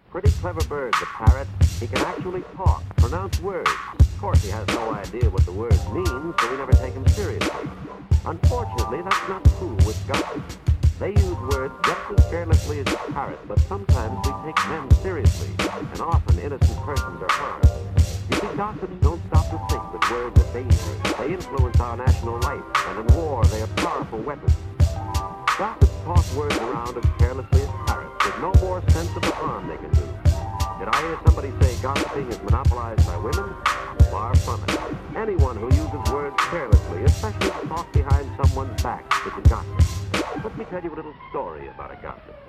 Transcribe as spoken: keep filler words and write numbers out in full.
Pretty clever bird, the parrot. He can actually talk, pronounce words. Of course, he has no idea what the words mean, so we never take him seriously. Unfortunately, that's not true with gossips. They use words just as carelessly as the parrot, but sometimes we take them seriously, and often innocent persons are harmed. You see, gossips don't stop to think that words are dangerous. They influence our national life, and in war, they are powerful weapons. Gossips toss words around as carelessly as parrots, with no more sense of the harm they can do. Did I hear somebody say gossiping is monopolized by women? Far from it. Anyone who uses words carelessly, especially to talk behind someone's back, is a gossip. Let me tell you a little story about a gossip.